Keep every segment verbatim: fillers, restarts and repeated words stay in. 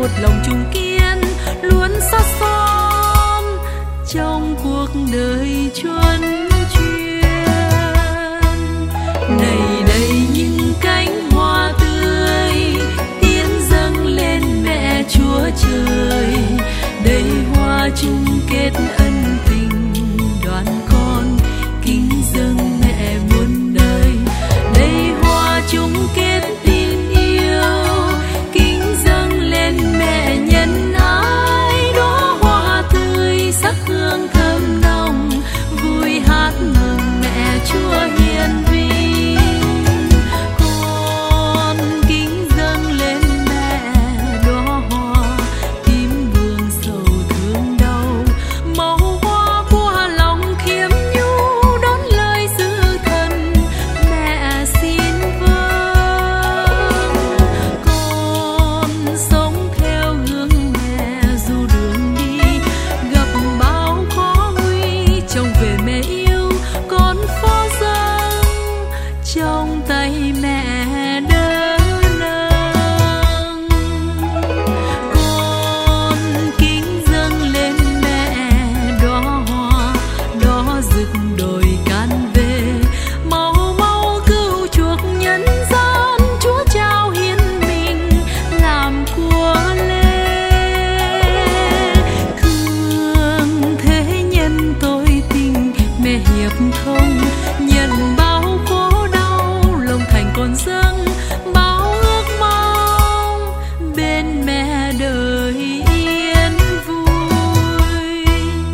một lòng chung kiên luôn sát son trong cuộc đời chuân chuyên. Này đây những cánh hoa tươi tiến dâng lên mẹ Chúa Trời, đây hoa chung kết ân tình đoàn con kính dâng mẹ muôn đời. Đây hoa chung kết tình yêu kính dâng lên mẹ nhân ái, đóa hoa tươi sắc hương thơm nồng vui hát mừng mẹ Chúa hiền vinh. Con kính dâng lên mẹ đóa hoa tím vương sầu thương đau, màu hoa của lòng khiêm nhu đón lời dư thần mẹ xin vâng. Con sống theo hướng mẹ dù đường đi gặp bao khó nguy, trông về mẹ yêu con phó dâng trong tay mẹ đỡ nâng. Con kính dâng lên mẹ đóa hoa đó rực đồi can về, mau mau cứu chuộc nhân gian Chúa trao hiến mình làm của lễ. Thương thế nhân tôi tình mẹ hiệp thông, nhận bao khổ đau lòng thành con dâng bao ước mong bên mẹ đời yên vui.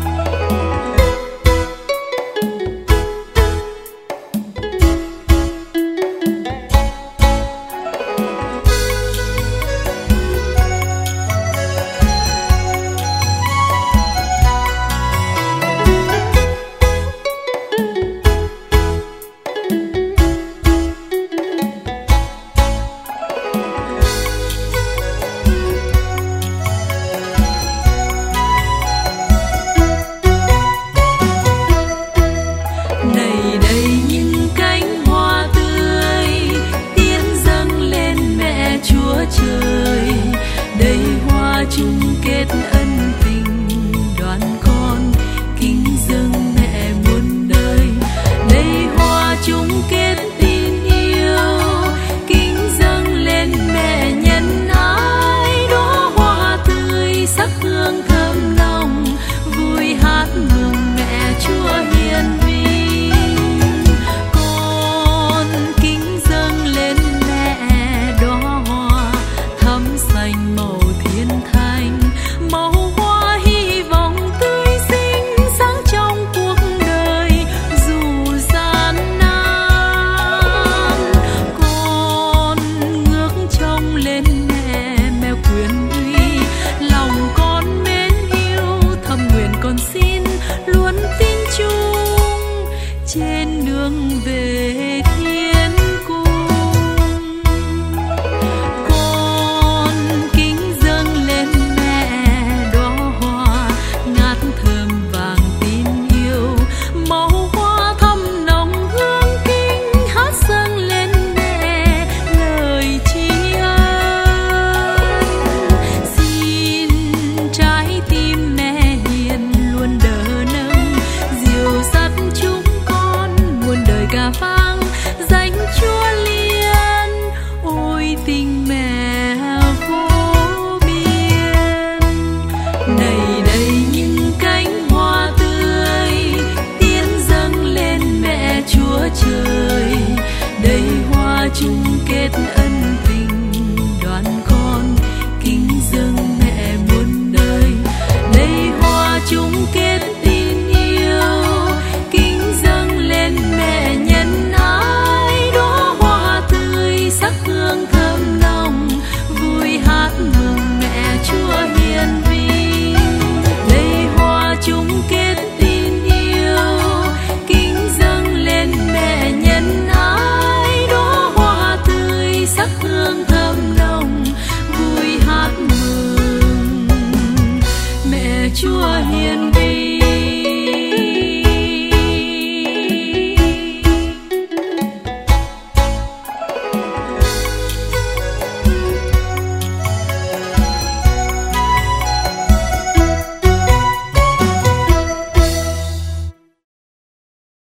Này đây những cánh hoa tươi tiến dâng lên mẹ Chúa Trời, đây hoa chung kết ân tình đoàn con kính dâng mẹ muôn đời. Đây hoa chung kết tình yêu kính dâng lên mẹ nhân ái, đóa hoa tươi sắc hương thơm nồng vui hát mừng mẹ Chúa hiền vinh. Con kính dâng lên mẹ đóa hoa thắm xanh màu thiên thanh, màu hoa hy vọng tươi xinh sáng trong cuộc đời dù gian nan. Con ngước trông lên mẹ mẹ quyền uy, lòng con mến yêu thầm nguyện con xin luôn tin chung trên đường về thiên cung. Con kính dâng lên mẹ đóa hoa ngát thơm vàng tin yêu, màu hoa thắm nồng hương kính hát dâng lên mẹ lời tri ân. Xin trái tim mẹ hiền luôn đỡ nâng dìu dắt chúng con muôn đời ca vang danh Chúa Liên. Ôi tình mẹ vô biên. Này đây những cánh hoa tươi tiến dâng lên mẹ Chúa Trời, đây hoa chung kết ân tình đoàn con kính dâng mẹ muôn đời. Đây hoa chung kết tình yêu kính dâng lên mẹ nhân ái, đóa hoa tươi sắc hương thơm nồng vui hát mừng mẹ Chúa hiền vinh. Đây hoa chung kết tình yêu kính dâng lên mẹ nhân ái, đóa hoa tươi sắc hương thơm nồng vui hát mừng mẹ Chúa hiền vinh.